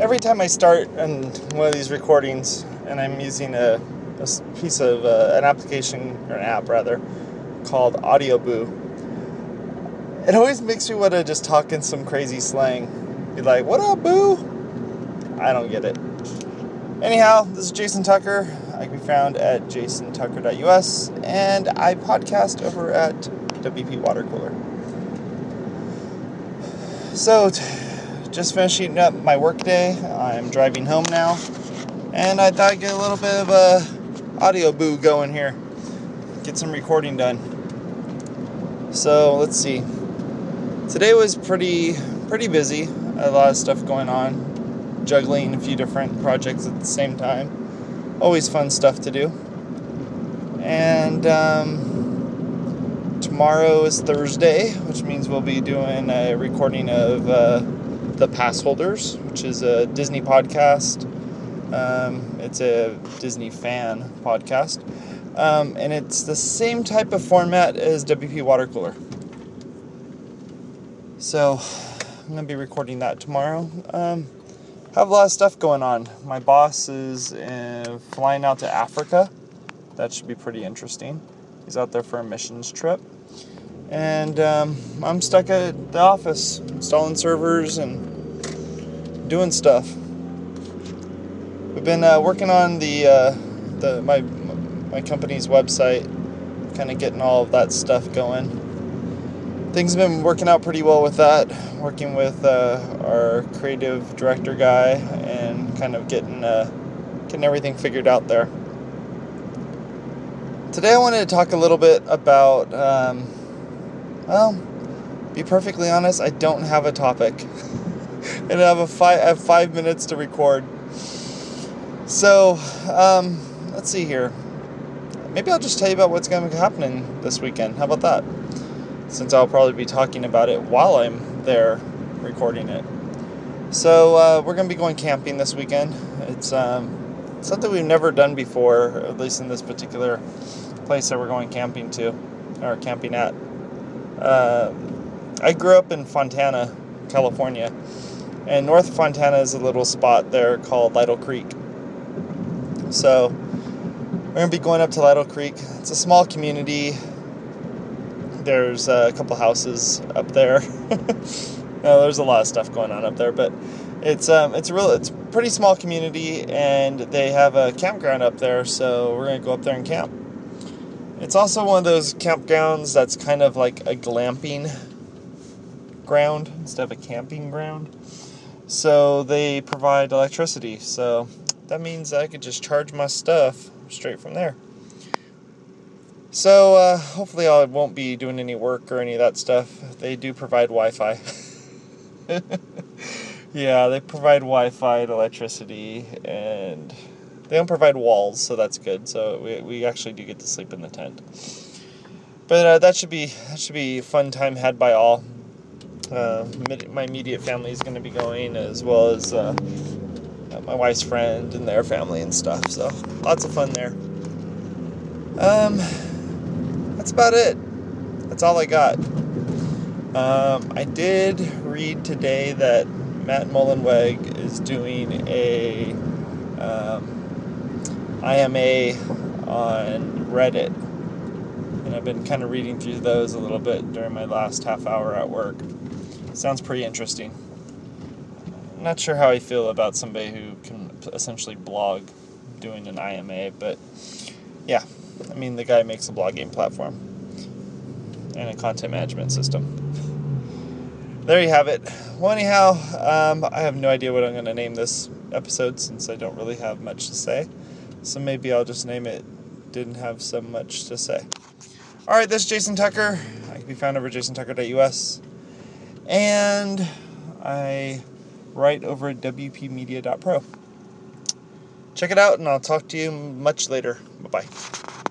Every time I start on one of these recordings and I'm using a piece of an application, or an app rather, called Audioboo, it always makes me want to just talk in some crazy slang. Be like, what up, boo? I don't get it. Anyhow, this is Jason Tucker. I can be found at jasontucker.us, and I podcast over at WP Water Cooler. So, just finishing up my work day. I'm driving home now, and I thought I'd get a little bit of a Audioboo going here. Get some recording done. So, let's see. Today was pretty busy. A lot of stuff going on. Juggling a few different projects at the same time. Always fun stuff to do. And tomorrow is Thursday, which means we'll be doing a recording of The Pass Holders, which is a Disney podcast. It's a Disney fan podcast. And it's the same type of format as WP Water Cooler. So, I'm going to be recording that tomorrow. Have a lot of stuff going on. My boss is flying out to Africa. That should be pretty interesting. He's out there for a missions trip. And I'm stuck at the office, installing servers and doing stuff. We've been working on my company's website, kind of getting all of that stuff going. Things have been working out pretty well with that, working with our creative director guy and kind of getting everything figured out there. Today I wanted to talk a little bit about, be perfectly honest, I don't have a topic. And I have 5 minutes to record. So, let's see here. Maybe I'll just tell you about what's going to be happening this weekend. How about that? Since I'll probably be talking about it while I'm there recording it. So we're going to be going camping this weekend. It's something we've never done before, at least in this particular place that we're going camping at. I grew up in Fontana, California, and north of Fontana is a little spot there called Lytle Creek. So we're going to be going up to Lytle Creek. It's a small community. There's a couple houses up there. There's a lot of stuff going on up there, but it's a pretty small community, and they have a campground up there, so we're gonna go up there and camp. It's also one of those campgrounds that's kind of like a glamping ground instead of a camping ground. So they provide electricity, so that means I could just charge my stuff straight from there. So, hopefully I won't be doing any work or any of that stuff. They do provide Wi-Fi. Yeah, they provide Wi-Fi and electricity, and they don't provide walls, so that's good. So we actually do get to sleep in the tent. But that should be a fun time had by all. My immediate family is going to be going, as well as my wife's friend and their family and stuff. So lots of fun there. That's about it. That's all I got. I did read today that Matt Mullenweg is doing a IMA on Reddit. And I've been kind of reading through those a little bit during my last half hour at work. Sounds pretty interesting. I'm not sure how I feel about somebody who can essentially blog doing an IMA, but yeah. I mean, the guy makes a blogging platform and a content management system. There you have it. Well, anyhow, I have no idea what I'm going to name this episode, since I don't really have much to say. So maybe I'll just name it Didn't Have So Much to Say. Alright, this is Jason Tucker. I can be found over at jasontucker.us. And I write over at wpmedia.pro. Check it out, and I'll talk to you much later. Bye-bye.